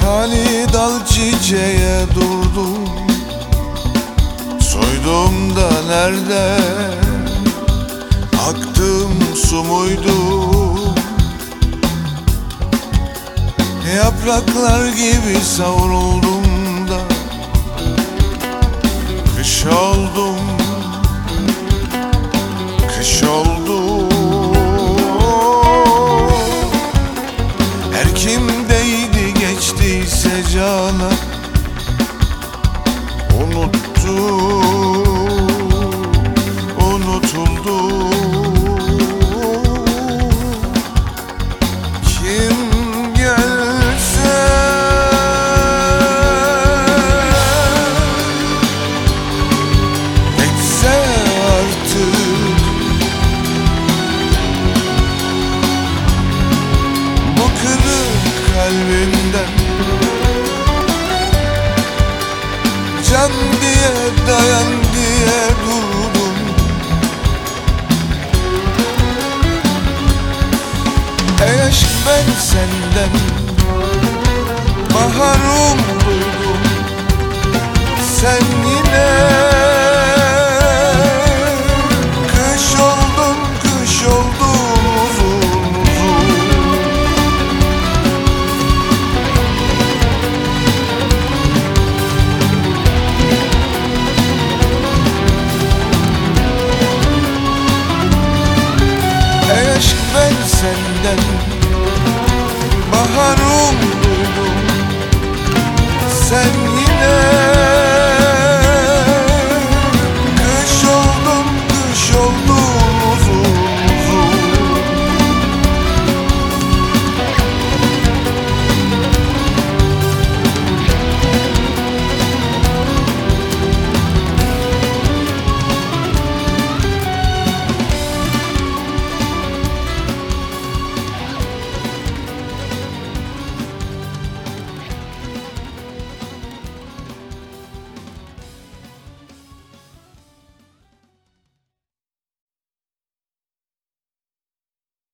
Hani dal çiçeğe durdum, soydum da nerede? Aktım su muydu? Yapraklar gibi savruldum da kış oldum, kış oldum. Her kimdeydi geçtiyse cana unuttu, unutuldu. Kim gelse geçse artık bu kırık kalbimden, can diye dayan diye durdum. Ey aşk, ben senden mahrum duydum. Sen yine kış oldun, kış oldun uzun uzun. Ey aşk, ben senden mahrum duydum. Sen yine